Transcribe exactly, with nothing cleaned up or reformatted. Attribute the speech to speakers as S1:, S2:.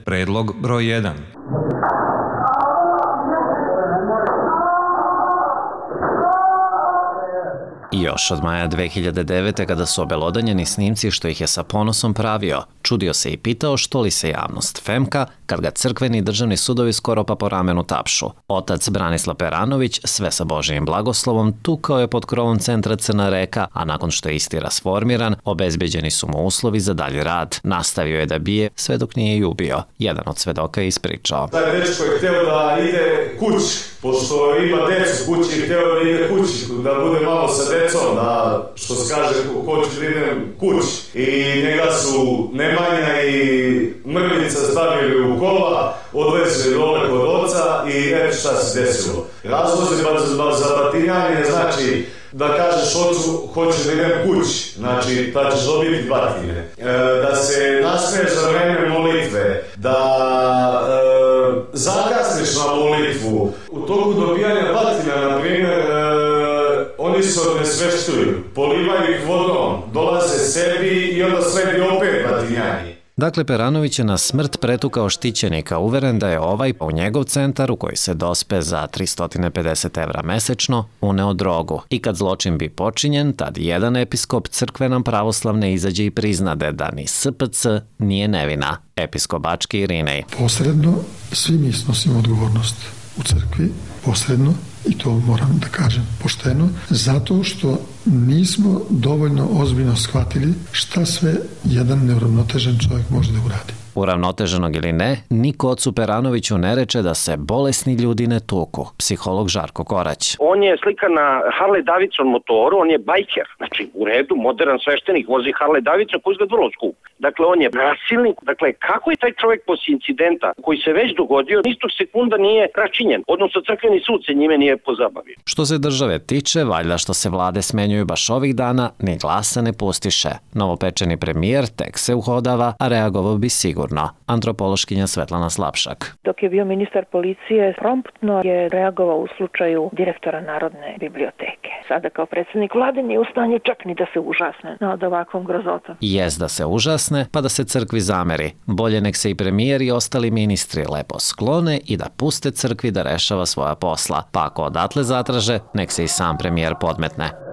S1: Predlog broj jedan.
S2: I još od maja dve hiljade devete. kada su obelodanjeni snimci što ih je sa ponosom pravio, čudio se i pitao što li se javnost femka kad ga crkveni i državni sudovi skoro pa po ramenu tapšu. Otac Branislav Peranović, sve sa Božijim blagoslovom, tukao je pod krovom centra Crna Reka, a nakon što je isti rasformiran, obezbeđeni su mu uslovi za dalji rad. Nastavio je da bije sve dok nije i ubio. Jedan od svedoka je ispričao.
S3: Taj dečko je hteo da ide kući, pošto ima decu kući, hteo da ide kući, da bude malo sa decom, da, što se kaže, hoću da idem kući. I njega su Nemanja i Mrvica stavili u kola, odvezli dole kod oca i eto šta se desilo. Razlozi za batinjanje znači da kažeš ocu hoću da idem kući, znači da ćeš dobiti batine. E, da se nasmeješ za vreme molitve, da e, zakasniš na molitvu. U toku dobijanja batina, na primjer, e, oni se odnesveštuju, polivaju ih vodom, dolaze sebi i onda sledi opet batinjanje.
S2: Dakle, Peranović je na smrt pretukao štićenika, uveren da je ovaj u njegov centar, u koji se dospe za tristo pedeset evra mesečno, uneo drogu. I kad zločin bi počinjen, tad jedan episkop crkve nam pravoslavne izađe i priznade da ni S P C nije nevina. Episkop Bački Irinej.
S4: Posredno, svi mi snosimo odgovornost u crkvi, posredno, i to moram da kažem pošteno, zato što nismo dovoljno ozbiljno shvatili šta sve jedan neuravnotežen čovjek može da uradi.
S2: Uravnoteženog ili ne, niko ocu Peranoviću ne reče da se bolesni ljudi ne tuku. Psiholog Žarko Korać.
S5: On je slikan na Harley Davidson motoru, on je bajker. Znači, u redu, modern sveštenik vozi Harley Davidson koji izgleda vrlo skup. Dakle, on je nasilnik. Dakle, kako je taj čovjek posle incidenta koji se već dogodio, nistog sekunda nije račinjen, odnosno crkveni sud se njime nije pozabavio.
S2: Što se države tiče, valjda što se vlade smenjuju baš ovih dana, ni glasa ne pustiše. Novopečeni premijer tek se uhodava, a reagovao bi sigurno. Antropološkinja Svetlana Slapšak.
S6: Dok je bio ministar policije, promptno je reagovao u slučaju direktora Narodne biblioteke. Sada kao predsjednik vlade nije u stanju čak ni da se užasne nad ovakvom grozotom.
S2: Jest da se užasne, pa da se crkvi zameri. Bolje nek se i premijer i ostali ministri lepo sklone i da puste crkvi da rešava svoja posla. Pa ako odatle zatraže, nek se i sam premijer podmetne.